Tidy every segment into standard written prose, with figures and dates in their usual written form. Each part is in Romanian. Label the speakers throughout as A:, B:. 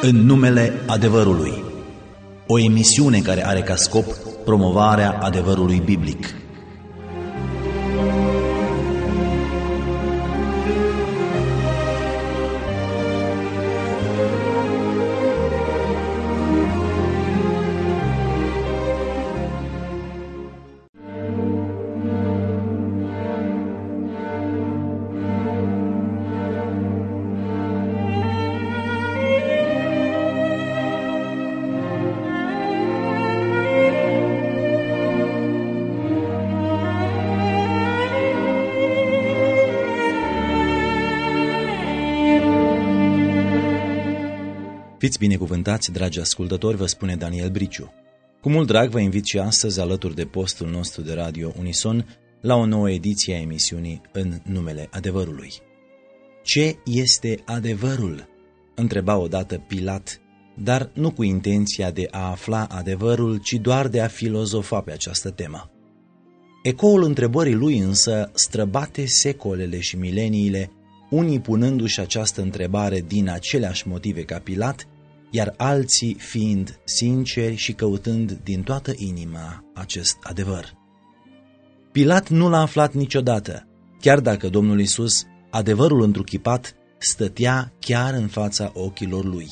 A: În numele adevărului. O emisiune care are ca scop promovarea adevărului biblic. Fiți binecuvântați, dragi ascultători, vă spune Daniel Briciu. Cu mult drag vă invit și astăzi, alături de postul nostru de radio Unison, la o nouă ediție a emisiunii În numele adevărului. Ce este adevărul? Întreba odată Pilat, dar nu cu intenția de a afla adevărul, ci doar de a filozofa pe această temă. Ecoul întrebării lui însă străbate secolele și mileniile, unii punându-și această întrebare din aceleași motive ca Pilat, iar alții fiind sinceri și căutând din toată inima acest adevăr. Pilat nu l-a aflat niciodată, chiar dacă Domnul Iisus, adevărul întruchipat, stătea chiar în fața ochilor lui.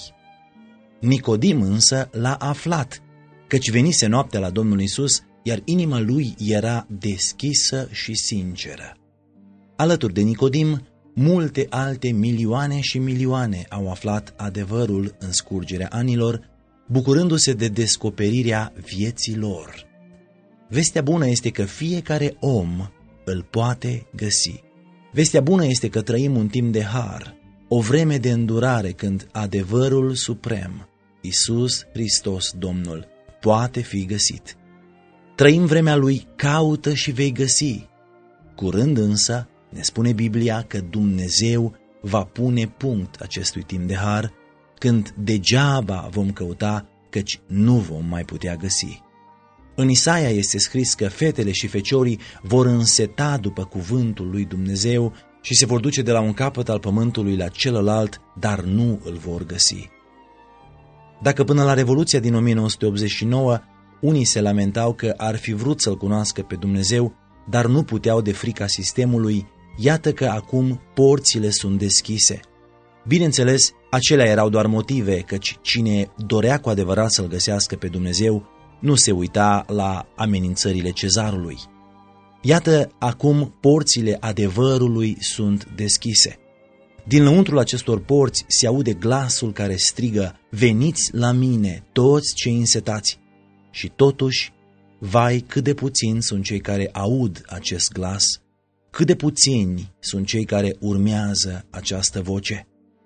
A: Nicodim însă l-a aflat, căci venise noaptea la Domnul Iisus, iar inima lui era deschisă și sinceră. Alături de Nicodim, multe alte milioane și milioane au aflat adevărul în scurgerea anilor, bucurându-se de descoperirea vieții lor. Vestea bună este că fiecare om îl poate găsi. Vestea bună este că trăim un timp de har, o vreme de îndurare când adevărul suprem, Iisus Hristos Domnul, poate fi găsit. Trăim vremea lui caută și vei găsi. Curând însă, ne spune Biblia că Dumnezeu va pune punct acestui timp de har, când degeaba vom căuta, căci nu vom mai putea găsi. În Isaia este scris că fetele și feciorii vor înseta după cuvântul lui Dumnezeu și se vor duce de la un capăt al pământului la celălalt, dar nu îl vor găsi. Dacă până la Revoluția din 1989 unii se lamentau că ar fi vrut să-L cunoască pe Dumnezeu, dar nu puteau de frica sistemului, iată că acum porțile sunt deschise. Bineînțeles, acelea erau doar motive, căci cine dorea cu adevărat să-L găsească pe Dumnezeu nu se uita la amenințările cezarului. Iată, acum porțile adevărului sunt deschise. Din lăuntrul acestor porți se aude glasul care strigă: veniți la mine, toți cei însetați. Și totuși, vai, cât de puțini sunt cei care aud acest glas, cât de puțini sunt cei care urmează această voce.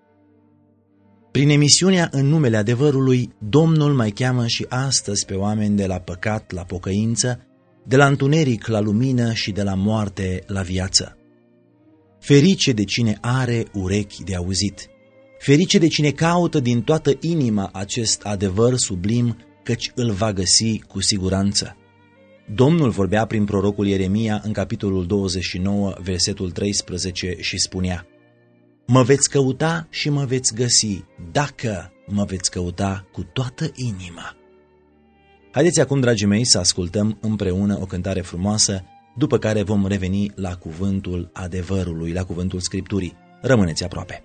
A: Prin emisiunea În numele adevărului, Domnul mai cheamă și astăzi pe oameni de la păcat la pocăință, de la întuneric la lumină și de la moarte la viață. Ferice de cine are urechi de auzit, ferice de cine caută din toată inima acest adevăr sublim, căci îl va găsi cu siguranță. Domnul vorbea prin prorocul Ieremia în capitolul 29, versetul 13 și spunea: mă veți căuta și mă veți găsi, dacă mă veți căuta cu toată inima. Haideți acum, dragii mei, să ascultăm împreună o cântare frumoasă, după care vom reveni la cuvântul adevărului, la cuvântul Scripturii. Rămâneți aproape!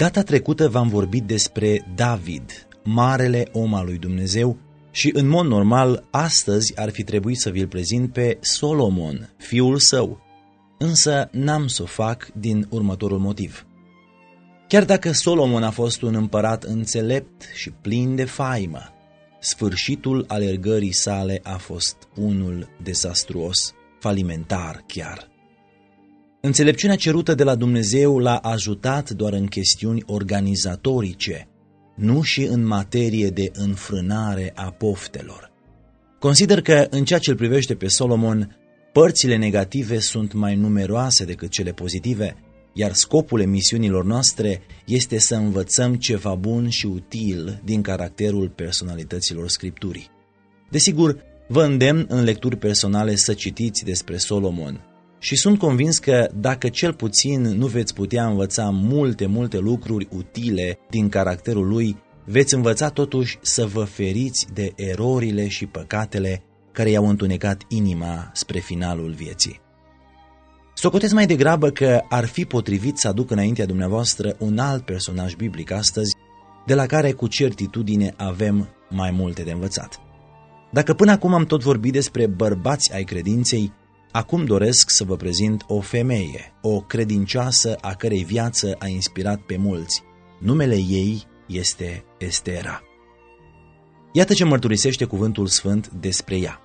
A: Data trecută v-am vorbit despre David, marele om al lui Dumnezeu, și în mod normal astăzi ar fi trebuit să vi-l prezint pe Solomon, fiul său, însă n-am să o fac din următorul motiv. Chiar dacă Solomon a fost un împărat înțelept și plin de faimă, sfârșitul alergării sale a fost unul dezastruos, falimentar chiar. Înțelepciunea cerută de la Dumnezeu l-a ajutat doar în chestiuni organizatorice, nu și în materie de înfrânare a poftelor. Consider că în ceea ce îl privește pe Solomon, părțile negative sunt mai numeroase decât cele pozitive, iar scopul emisiunilor noastre este să învățăm ceva bun și util din caracterul personalităților Scripturii. Desigur, vă îndemn în lecturi personale să citiți despre Solomon și sunt convins că dacă cel puțin nu veți putea învăța multe lucruri utile din caracterul lui, veți învăța totuși să vă feriți de erorile și păcatele care i-au întunecat inima spre finalul vieții. Socotesc mai degrabă că ar fi potrivit să aduc înaintea dumneavoastră un alt personaj biblic astăzi, de la care cu certitudine avem mai multe de învățat. Dacă până acum am tot vorbit despre bărbați ai credinței, acum doresc să vă prezint o femeie, o credincioasă a cărei viață a inspirat pe mulți. Numele ei este Estera. Iată ce mărturisește cuvântul sfânt despre ea.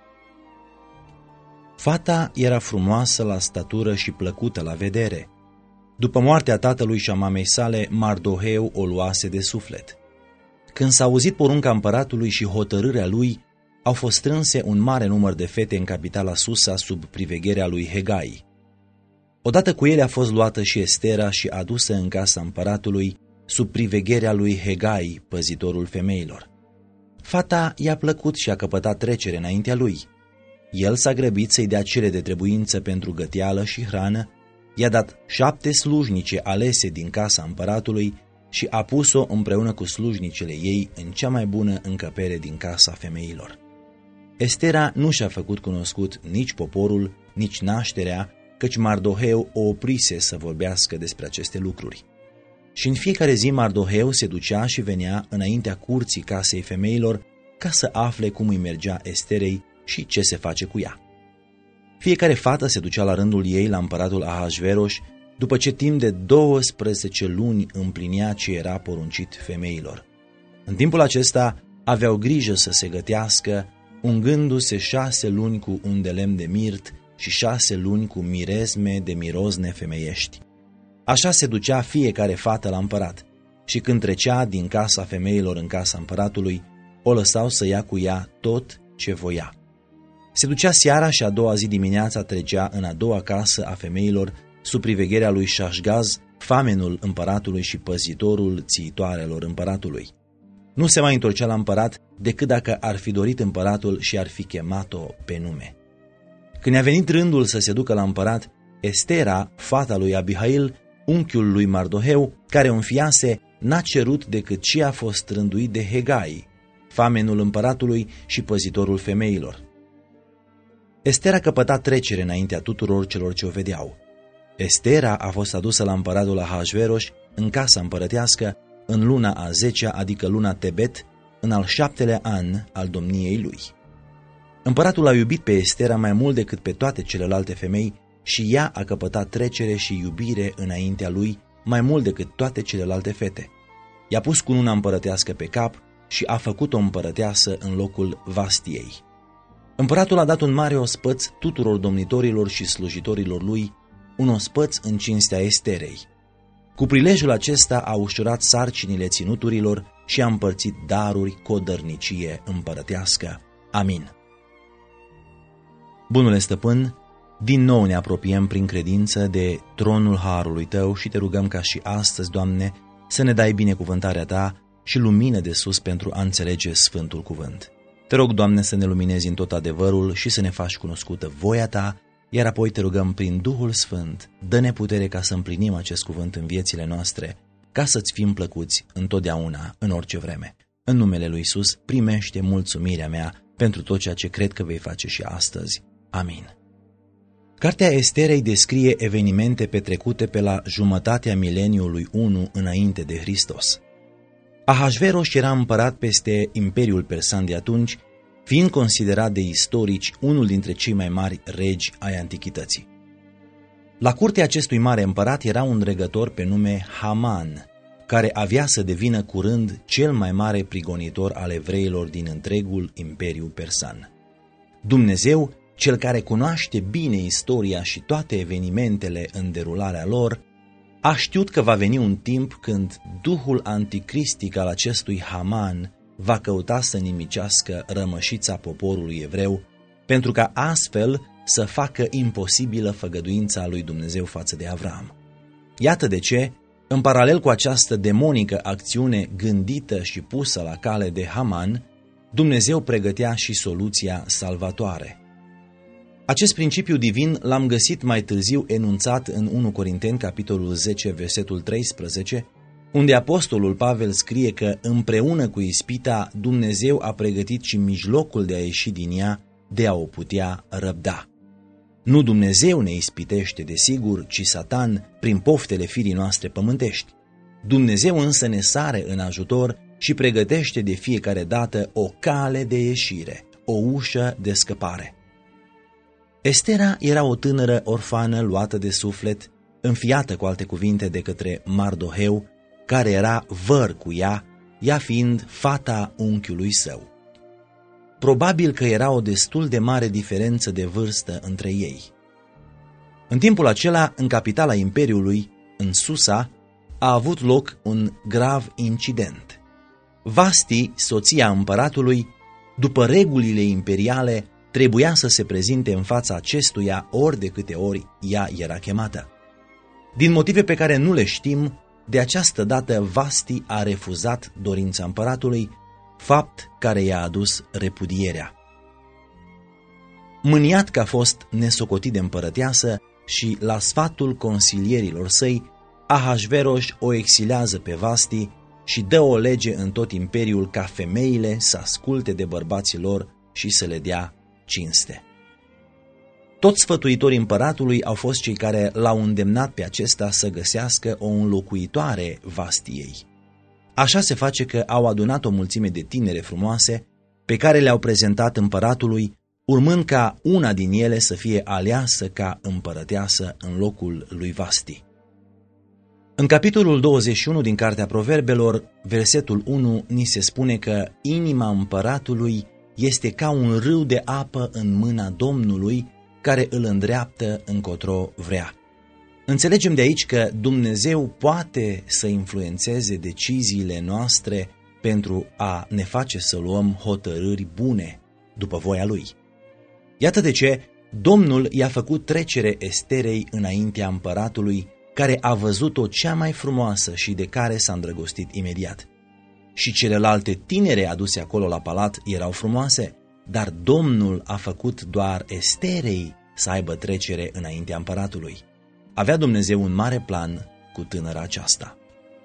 A: Fata era frumoasă la statură și plăcută la vedere. După moartea tatălui și a mamei sale, Mardoheu o luase de suflet. Când s-a auzit porunca împăratului și hotărârea lui, au fost strânse un mare număr de fete în capitala Susa sub privegherea lui Hegai. Odată cu ele a fost luată și Estera și adusă în casa împăratului sub privegherea lui Hegai, păzitorul femeilor. Fata i-a plăcut și a căpătat trecere înaintea lui. El s-a grăbit să-i dea cele de trebuință pentru găteală și hrană, i-a dat 7 slujnice alese din casa împăratului și a pus-o împreună cu slujnicele ei în cea mai bună încăpere din casa femeilor. Estera nu și-a făcut cunoscut nici poporul, nici nașterea, căci Mardoheu o oprise să vorbească despre aceste lucruri. Și în fiecare zi Mardoheu se ducea și venea înaintea curții casei femeilor ca să afle cum îi mergea Esterei și ce se face cu ea. Fiecare fată se ducea la rândul ei la împăratul Ahasveros, după ce timp de 12 luni împlinea ce era poruncit femeilor. În timpul acesta aveau grijă să se gătească, ungându-se 6 luni cu un de lemn de mirt și 6 luni cu miresme de mirozne femeiești. Așa se ducea fiecare fată la împărat și când trecea din casa femeilor în casa împăratului, o lăsau să ia cu ea tot ce voia. Se ducea seara și a doua zi dimineața trecea în a doua casă a femeilor sub privegherea lui Șașgaz, famenul împăratului și păzitorul țiitoarelor împăratului. Nu se mai întorcea la împărat decât dacă ar fi dorit împăratul și ar fi chemat-o pe nume. Când a venit rândul să se ducă la împărat, Estera, fata lui Abihail, unchiul lui Mardoheu, care o înfiase, n-a cerut decât ce a fost rânduit de Hegai, famenul împăratului și păzitorul femeilor. Estera căpăta trecere înaintea tuturor celor ce o vedeau. Estera a fost adusă la împăratul Ahasveros în casa împărătească în luna a 10-a, adică luna Tebet, în al 7-lea an al domniei lui. Împăratul a iubit pe Estera mai mult decât pe toate celelalte femei și ea a căpătat trecere și iubire înaintea lui mai mult decât toate celelalte fete. I-a pus cununa împărătească pe cap și a făcut-o împărăteasă în locul Vastiei. Împăratul a dat un mare ospăț tuturor domnitorilor și slujitorilor lui, un ospăț în cinstea Esterei. Cu prilejul acesta a ușurat sarcinile ținuturilor și a împărțit daruri cu o dărnicie împărătească. Amin. Bunule Stăpân, din nou ne apropiem prin credință de tronul harului Tău și Te rugăm ca și astăzi, Doamne, să ne dai binecuvântarea Ta și lumină de sus pentru a înțelege Sfântul Cuvânt. Te rog, Doamne, să ne luminezi în tot adevărul și să ne faci cunoscută voia Ta, iar apoi Te rugăm prin Duhul Sfânt, dă-ne putere ca să împlinim acest cuvânt în viețile noastre, ca să-ți fim plăcuți întotdeauna, în orice vreme. În numele lui Iisus, primește mulțumirea mea pentru tot ceea ce cred că vei face și astăzi. Amin. Cartea Esterei descrie evenimente petrecute pe la jumătatea mileniului 1 înainte de Hristos. Ahasveros era împărat peste Imperiul Persan de atunci, fiind considerat de istorici unul dintre cei mai mari regi ai antichității. La curtea acestui mare împărat era un dregător pe nume Haman, care avea să devină curând cel mai mare prigonitor al evreilor din întregul Imperiu Persan. Dumnezeu, cel care cunoaște bine istoria și toate evenimentele în derularea lor, a știut că va veni un timp când duhul anticristic al acestui Haman va căuta să nimicească rămășița poporului evreu, pentru ca astfel să facă imposibilă făgăduința lui Dumnezeu față de Avram. Iată de ce, în paralel cu această demonică acțiune gândită și pusă la cale de Haman, Dumnezeu pregătea și soluția salvatoare. Acest principiu divin l-am găsit mai târziu enunțat în 1 Corinteni, capitolul 10, versetul 13, unde apostolul Pavel scrie că împreună cu ispita Dumnezeu a pregătit și mijlocul de a ieși din ea, de a o putea răbda. Nu Dumnezeu ne ispitește, desigur, ci Satan prin poftele firii noastre pământești. Dumnezeu însă ne sare în ajutor și pregătește de fiecare dată o cale de ieșire, o ușă de scăpare. Estera era o tânără orfană luată de suflet, înfiată cu alte cuvinte de către Mardoheu, care era văr cu ea, ea fiind fata unchiului său. Probabil că era o destul de mare diferență de vârstă între ei. În timpul acela, în capitala Imperiului, în Susa, a avut loc un grav incident. Vasti, soția împăratului, după regulile imperiale, trebuia să se prezinte în fața acestuia ori de câte ori ea era chemată. Din motive pe care nu le știm, de această dată Vasti a refuzat dorința împăratului, fapt care i-a adus repudierea. Mâniat că a fost nesocotit de împărăteasă și la sfatul consilierilor săi, Ahasveros o exilează pe Vasti și dă o lege în tot imperiul ca femeile să asculte de bărbații lor și să le dea cinste. Toți sfătuitorii împăratului au fost cei care l-au îndemnat pe acesta să găsească o înlocuitoare Vastiei. Așa se face că au adunat o mulțime de tinere frumoase pe care le-au prezentat împăratului, urmând ca una din ele să fie aleasă ca împărăteasă în locul lui Vasti. În capitolul 21 din Cartea Proverbelor, versetul 1, ni se spune că inima împăratului este ca un râu de apă în mâna Domnului, care îl îndreaptă încotro vrea. Înțelegem de aici că Dumnezeu poate să influențeze deciziile noastre pentru a ne face să luăm hotărâri bune după voia Lui. Iată de ce Domnul i-a făcut trecere Esterei înaintea împăratului, care a văzut-o cea mai frumoasă și de care s-a îndrăgostit imediat. Și celelalte tinere aduse acolo la palat erau frumoase, dar Domnul a făcut doar Esterei să aibă trecere înaintea împăratului. Avea Dumnezeu un mare plan cu tânăra aceasta.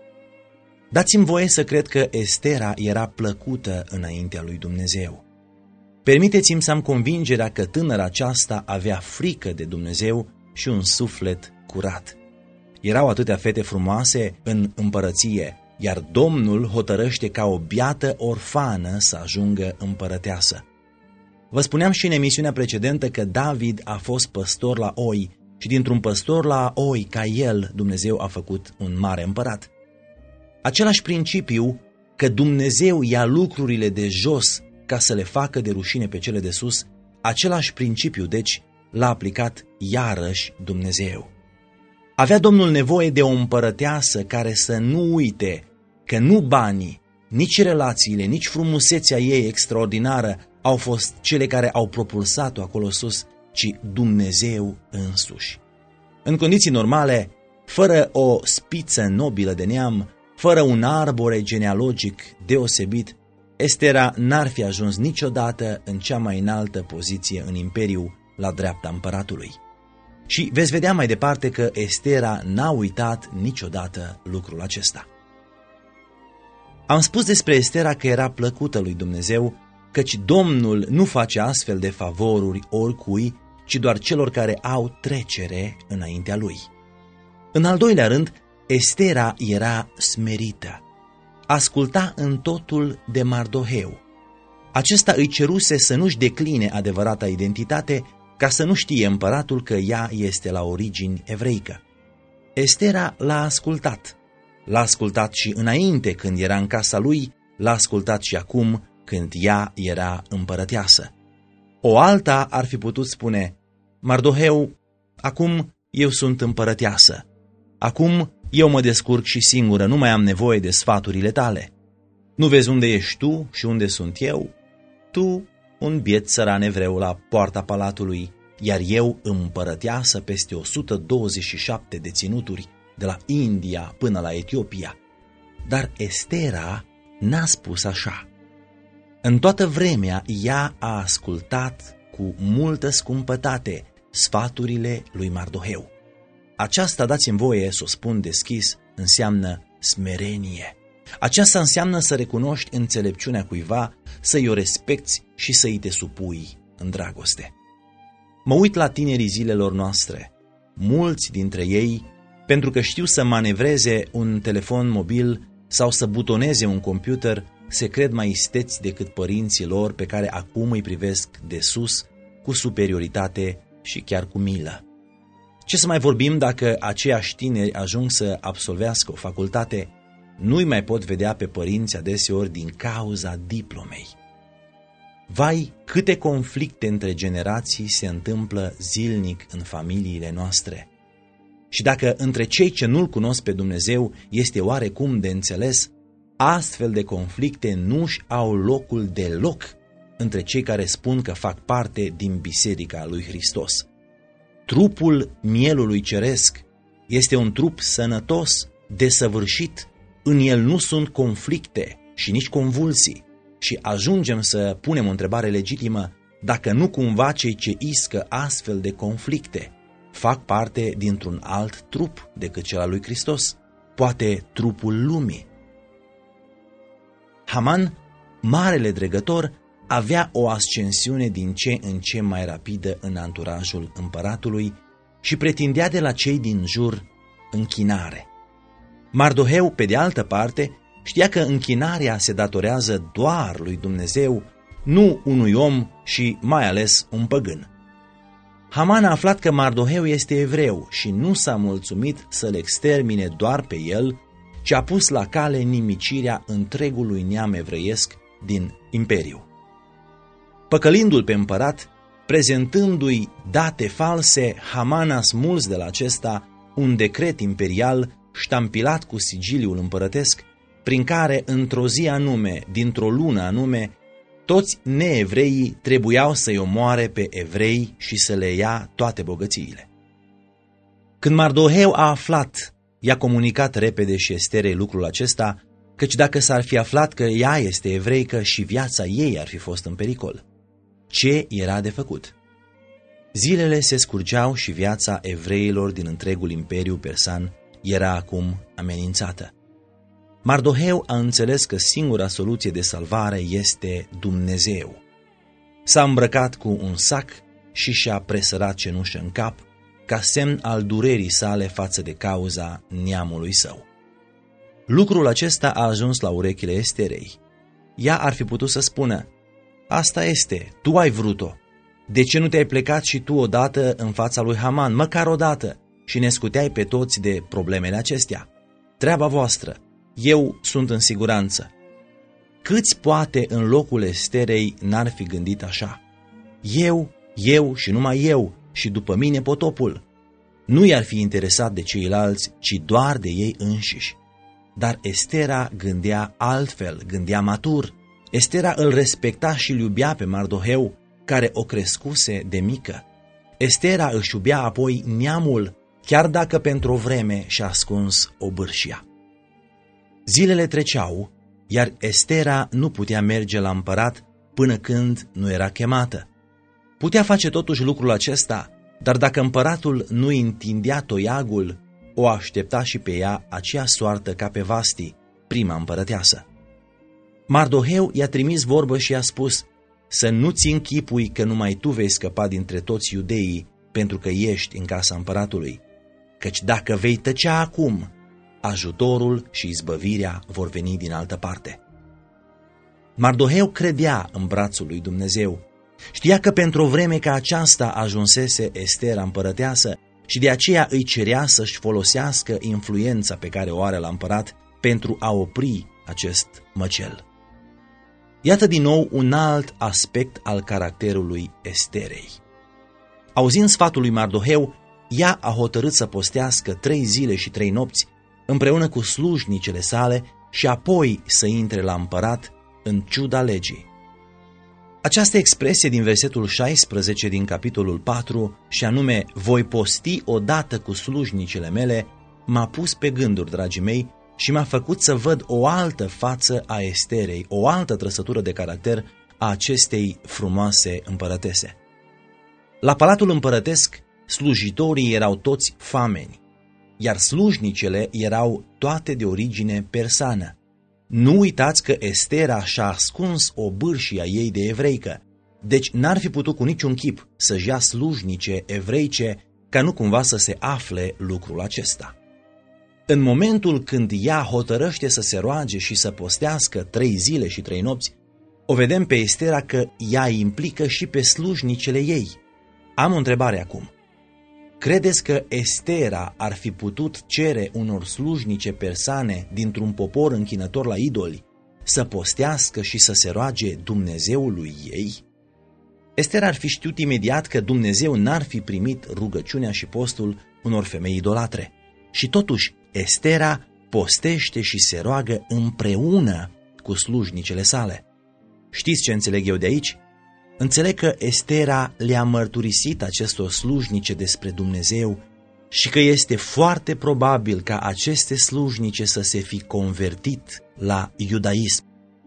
A: Dați-mi voie să cred că Estera era plăcută înaintea lui Dumnezeu. Permiteți-mi să am convingerea că tânăra aceasta avea frică de Dumnezeu și un suflet curat. Erau atâtea fete frumoase în împărăție, iar Domnul hotărăște ca o biată orfană să ajungă împărăteasă. Vă spuneam și în emisiunea precedentă că David a fost păstor la oi și dintr-un păstor la oi ca el, Dumnezeu a făcut un mare împărat. Același principiu că Dumnezeu ia lucrurile de jos ca să le facă de rușine pe cele de sus, același principiu, deci, l-a aplicat iarăși Dumnezeu. Avea Domnul nevoie de o împărăteasă care să nu uite că nu banii, nici relațiile, nici frumusețea ei extraordinară au fost cele care au propulsat-o acolo sus, ci Dumnezeu însuși. În condiții normale, fără o spiță nobilă de neam, fără un arbore genealogic deosebit, Estera n-ar fi ajuns niciodată în cea mai înaltă poziție în imperiu, la dreapta împăratului. Și veți vedea mai departe că Estera n-a uitat niciodată lucrul acesta. Am spus despre Estera că era plăcută lui Dumnezeu, căci Domnul nu face astfel de favoruri oricui, ci doar celor care au trecere înaintea lui. În al doilea rând, Estera era smerită. Asculta în totul de Mardoheu. Acesta îi ceruse să nu-și decline adevărata identitate, ca să nu știe împăratul că ea este la origini evreică. Estera l-a ascultat. L-a ascultat și înainte, când era în casa lui, l-a ascultat și acum, când ea era împărăteasă. O alta ar fi putut spune: Mardoheu, acum eu sunt împărăteasă. Acum eu mă descurc și singură, nu mai am nevoie de sfaturile tale. Nu vezi unde ești tu și unde sunt eu? Tu, un biet țăran evreu la poarta palatului, iar eu împărăteasă peste 127 de ținuturi, de la India până la Etiopia. Dar Estera n-a spus așa. În toată vremea ea a ascultat cu multă scumpătate sfaturile lui Mardoheu. Aceasta, dați-mi voie să o spun deschis, înseamnă smerenie. Aceasta înseamnă să recunoști înțelepciunea cuiva, să-i o respecti și să-i te supui în dragoste. Mă uit la tinerii zilelor noastre. Mulți dintre ei, pentru că știu să manevreze un telefon mobil sau să butoneze un computer, se cred mai isteți decât părinții lor, pe care acum îi privesc de sus, cu superioritate și chiar cu milă. Ce să mai vorbim dacă aceiași tineri ajung să absolvească o facultate, nu-i mai pot vedea pe părinți adeseori din cauza diplomei. Vai, câte conflicte între generații se întâmplă zilnic în familiile noastre. Și dacă între cei ce nu-L cunosc pe Dumnezeu este oarecum de înțeles, astfel de conflicte nu-și au locul deloc între cei care spun că fac parte din Biserica lui Hristos. Trupul mielului ceresc este un trup sănătos, desăvârșit, în el nu sunt conflicte și nici convulsii. Și ajungem să punem o întrebare legitimă: dacă nu cumva cei ce iscă astfel de conflicte fac parte dintr-un alt trup decât cel al lui Hristos, poate trupul lumii. Haman, marele dregător, avea o ascensiune din ce în ce mai rapidă în anturajul împăratului și pretindea de la cei din jur închinare. Mardoheu, pe de altă parte, știa că închinarea se datorează doar lui Dumnezeu, nu unui om și mai ales un păgân. Haman a aflat că Mardoheu este evreu și nu s-a mulțumit să-l extermine doar pe el, ci a pus la cale nimicirea întregului neam evreiesc din imperiu. Păcălindu-l pe împărat, prezentându-i date false, Haman a smuls de la acesta un decret imperial ștampilat cu sigiliul împărătesc, prin care într-o zi anume, dintr-o lună anume, toți neevreii trebuiau să-i omoare pe evrei și să le ia toate bogățiile. Când Mardoheu a aflat, i-a comunicat repede și Esterei lucrul acesta, căci dacă s-ar fi aflat că ea este evreică și viața ei ar fi fost în pericol. Ce era de făcut? Zilele se scurgeau și viața evreilor din întregul imperiu persan era acum amenințată. Mardoheu a înțeles că singura soluție de salvare este Dumnezeu. S-a îmbrăcat cu un sac și și-a presărat cenușă în cap, ca semn al durerii sale față de cauza neamului său. Lucrul acesta a ajuns la urechile Esterei. Ea ar fi putut să spună: asta este, tu ai vrut-o. De ce nu te-ai plecat și tu odată în fața lui Haman, măcar odată, și ne scuteai pe toți de problemele acestea? Treaba voastră, eu sunt în siguranță. Câți poate în locul Esterei n-ar fi gândit așa? Eu și numai eu și după mine potopul. Nu i-ar fi interesat de ceilalți, ci doar de ei înșiși. Dar Estera gândea altfel, gândea matur. Estera îl respecta și îl iubea pe Mardoheu, care o crescuse de mică. Estera își iubea apoi neamul, chiar dacă pentru o vreme și-a ascuns obârșia. Zilele treceau, iar Estera nu putea merge la împărat până când nu era chemată. Putea face totuși lucrul acesta, dar dacă împăratul nu îi întindea toiagul, o aștepta și pe ea aceea soartă ca pe Vasti, prima împărăteasă. Mardoheu i-a trimis vorbă și i-a spus: să nu-ți închipui că numai tu vei scăpa dintre toți iudeii pentru că ești în casa împăratului, căci dacă vei tăcea acum, ajutorul și izbăvirea vor veni din altă parte. Mardoheu credea în brațul lui Dumnezeu. Știa că pentru o vreme ca aceasta ajunsese Estera împărăteasă și de aceea îi cerea să-și folosească influența pe care o are la împărat pentru a opri acest măcel. Iată din nou un alt aspect al caracterului Esterei. Auzind sfatul lui Mardoheu, ea a hotărât să postească 3 zile și 3 nopți împreună cu slujnicele sale și apoi să intre la împărat în ciuda legii. Această expresie din versetul 16 din capitolul 4, și anume, voi posti odată cu slujnicele mele, m-a pus pe gânduri, dragii mei, și m-a făcut să văd o altă față a Esterei, o altă trăsătură de caracter a acestei frumoase împărătese. La palatul împărătesc, slujitorii erau toți fameni, iar slujnicele erau toate de origine persană. Nu uitați că Estera și-a ascuns obârșia ei de evreică, deci n-ar fi putut cu niciun chip să-și ia slujnice evreice ca nu cumva să se afle lucrul acesta. În momentul când ea hotărăște să se roage și să postească 3 zile și 3 nopți, o vedem pe Estera că ea implică și pe slujnicele ei. Am o întrebare acum. Credeți că Estera ar fi putut cere unor slujnice persane dintr-un popor închinător la idoli să postească și să se roage Dumnezeului ei? Estera ar fi știut imediat că Dumnezeu n-ar fi primit rugăciunea și postul unor femei idolatre. Și totuși, Estera postește și se roagă împreună cu slujnicele sale. Știți ce înțeleg eu de aici? Înțeleg că Estera le-a mărturisit acestor slujnice despre Dumnezeu și că este foarte probabil ca aceste slujnice să se fi convertit la iudaism.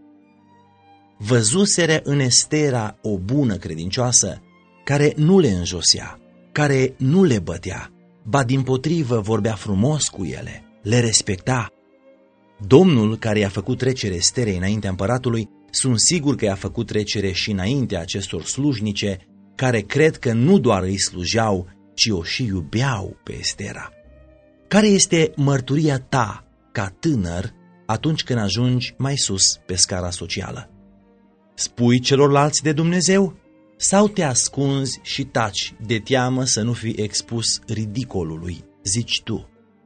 A: Văzuseră în Estera o bună credincioasă care nu le înjosea, care nu le bătea, ba dimpotrivă vorbea frumos cu ele, le respecta. Domnul care i-a făcut trecere Esterei înaintea împăratului, sunt sigur că i-a făcut trecere și înaintea acestor slujnice care cred că nu doar îi slujeau, ci o și iubeau pe Estera. Care este mărturia ta ca tânăr atunci când ajungi mai sus pe scara socială? Spui celorlalți de Dumnezeu sau te ascunzi și taci de teamă să nu fii expus ridicolului, zici tu?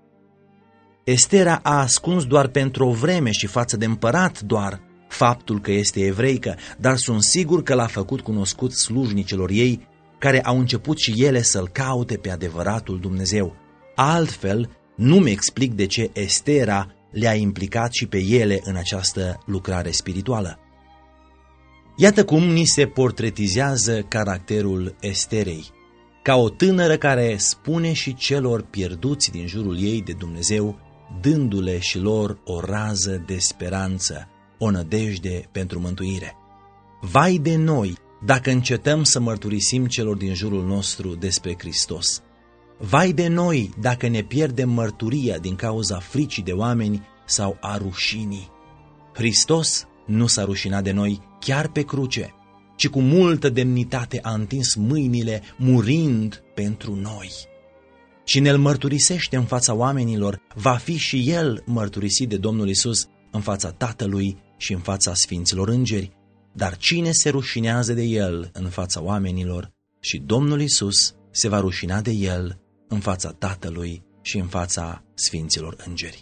A: Estera a ascuns doar pentru o vreme și față de împărat doar faptul că este evreică, dar sunt sigur că l-a făcut cunoscut slujnicelor ei, care au început și ele să-L caute pe adevăratul Dumnezeu. Altfel, nu-mi explic de ce Estera le-a implicat și pe ele în această lucrare spirituală. Iată cum ni se portretizează caracterul Esterei, ca o tânără care spune și celor pierduți din jurul ei de Dumnezeu, dându-le și lor o rază de speranță, o nădejde pentru mântuire. Vai de noi dacă încetăm să mărturisim celor din jurul nostru despre Hristos. Vai de noi dacă ne pierdem mărturia din cauza fricii de oameni sau a rușinii. Hristos nu s-a rușinat de noi chiar pe cruce, ci cu multă demnitate a întins mâinile murind pentru noi. Cine îl mărturisește în fața oamenilor, va fi și el mărturisit de Domnul Iisus în fața Tatălui și în fața Sfinților Îngeri, dar cine se rușinează de el în fața oamenilor, și Domnul Iisus se va rușina de el în fața Tatălui și în fața Sfinților Îngeri.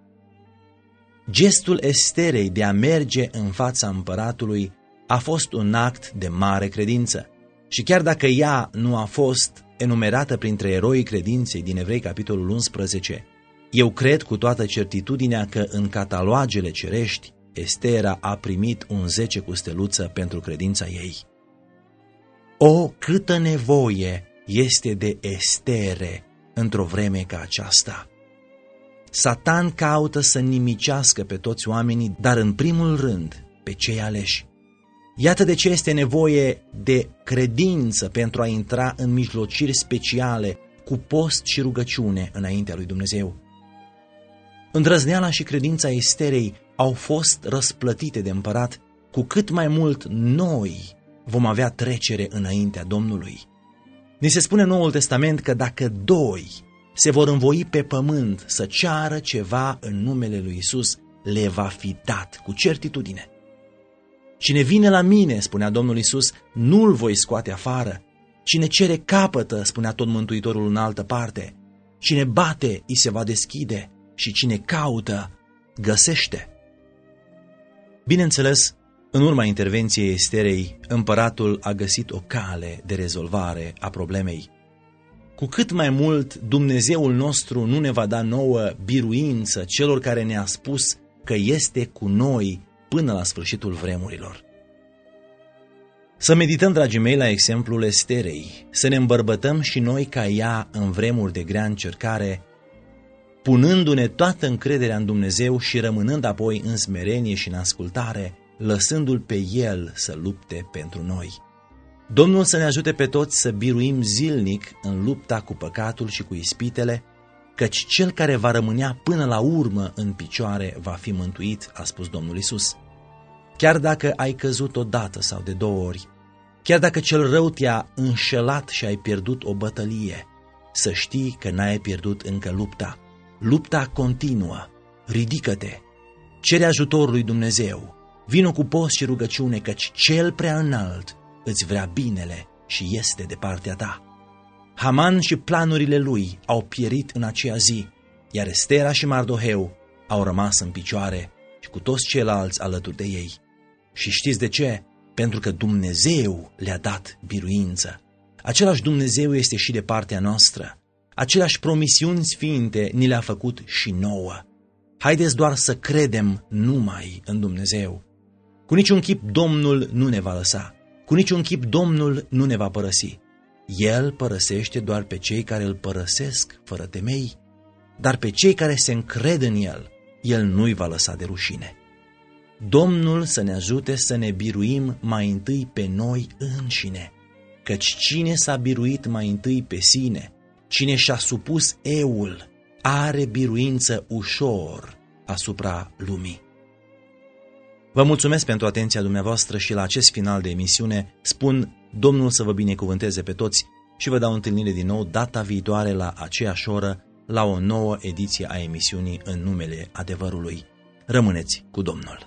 A: Gestul Esterei de a merge în fața împăratului a fost un act de mare credință și chiar dacă ea nu a fost enumerată printre eroii credinței din Evrei capitolul 11, eu cred cu toată certitudinea că în catalogele cerești Estera a primit un 10 cu steluță pentru credința ei. O, câtă nevoie este de Estere într-o vreme ca aceasta! Satan caută să nimicească pe toți oamenii, dar în primul rând pe cei aleși. Iată de ce este nevoie de credință pentru a intra în mijlociri speciale cu post și rugăciune înaintea lui Dumnezeu. Îndrăzneala și credința Esterei au fost răsplătite de împărat, cu cât mai mult noi vom avea trecere înaintea Domnului. Ni se spune în Noul Testament că dacă doi se vor învoi pe pământ să ceară ceva în numele lui Iisus, le va fi dat cu certitudine. Cine vine la mine, spunea Domnul Iisus, nu-l voi scoate afară. Cine cere capătă, spunea tot Mântuitorul în altă parte. Cine bate, îi se va deschide și cine caută, găsește. Bineînțeles, în urma intervenției Esterei, împăratul a găsit o cale de rezolvare a problemei. Cu cât mai mult Dumnezeul nostru nu ne va da nouă biruință celor care ne-a spus că este cu noi până la sfârșitul vremurilor. Să medităm, dragii mei, la exemplul Esterei, să ne îmbărbătăm și noi ca ea în vremuri de grea încercare, punându-ne toată încrederea în Dumnezeu și rămânând apoi în smerenie și în ascultare, lăsându-L pe El să lupte pentru noi. Domnul să ne ajute pe toți să biruim zilnic în lupta cu păcatul și cu ispitele, căci cel care va rămânea până la urmă în picioare va fi mântuit, a spus Domnul Iisus. Chiar dacă ai căzut odată sau de două ori, chiar dacă cel rău te-a înșelat și ai pierdut o bătălie, să știi că n-ai pierdut încă lupta. Lupta continuă. Ridică-te, cere ajutorul lui Dumnezeu, vină cu post și rugăciune, căci cel prea înalt îți vrea binele și este de partea ta. Haman și planurile lui au pierit în aceea zi, iar Estera și Mardoheu au rămas în picioare și cu toți ceilalți alături de ei. Și știți de ce? Pentru că Dumnezeu le-a dat biruință. Același Dumnezeu este și de partea noastră. Aceleași promisiuni sfinte ni le-a făcut și nouă. Haideți doar să credem numai în Dumnezeu. Cu niciun chip Domnul nu ne va lăsa. Cu niciun chip Domnul nu ne va părăsi. El părăsește doar pe cei care îl părăsesc fără temei, dar pe cei care se încred în El nu-i va lăsa de rușine. Domnul să ne ajute să ne biruim mai întâi pe noi înșine, căci cine s-a biruit mai întâi pe sine, cine și-a supus eul, are biruință ușor asupra lumii. Vă mulțumesc pentru atenția dumneavoastră și la acest final de emisiune spun Domnul să vă binecuvânteze pe toți și vă dau întâlnire din nou data viitoare la aceeași oră la o nouă ediție a emisiunii În numele adevărului. Rămâneți cu Domnul!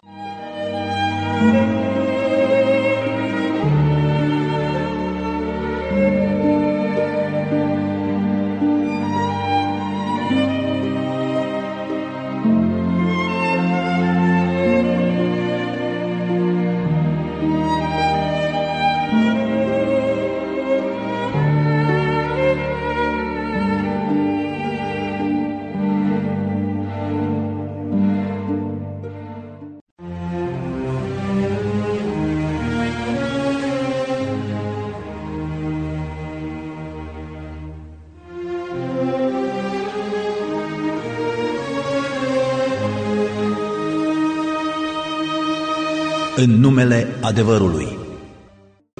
A: În numele adevărului.